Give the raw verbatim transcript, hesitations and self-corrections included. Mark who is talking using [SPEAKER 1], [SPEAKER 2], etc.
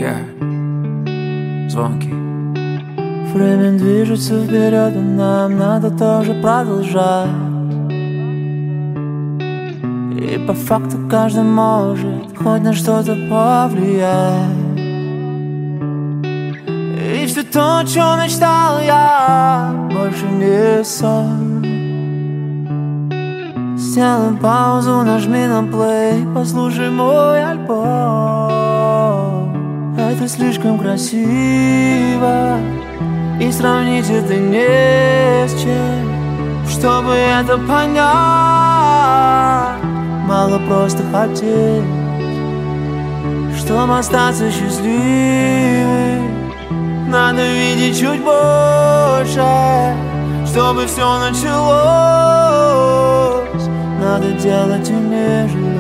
[SPEAKER 1] Yeah. Звонки.
[SPEAKER 2] Время движется вперед, и нам надо тоже продолжать. И по факту каждый может хоть на что-то повлиять. И все то, о чем мечтал я, больше не сон. Сделай паузу, нажми на плей, послушай мой альбом. Это слишком красиво, и сравнить это не с чем. Чтобы это понять, мало просто хотеть. Чтобы остаться счастливым, надо видеть чуть больше. Чтобы все началось, надо делать и нежно.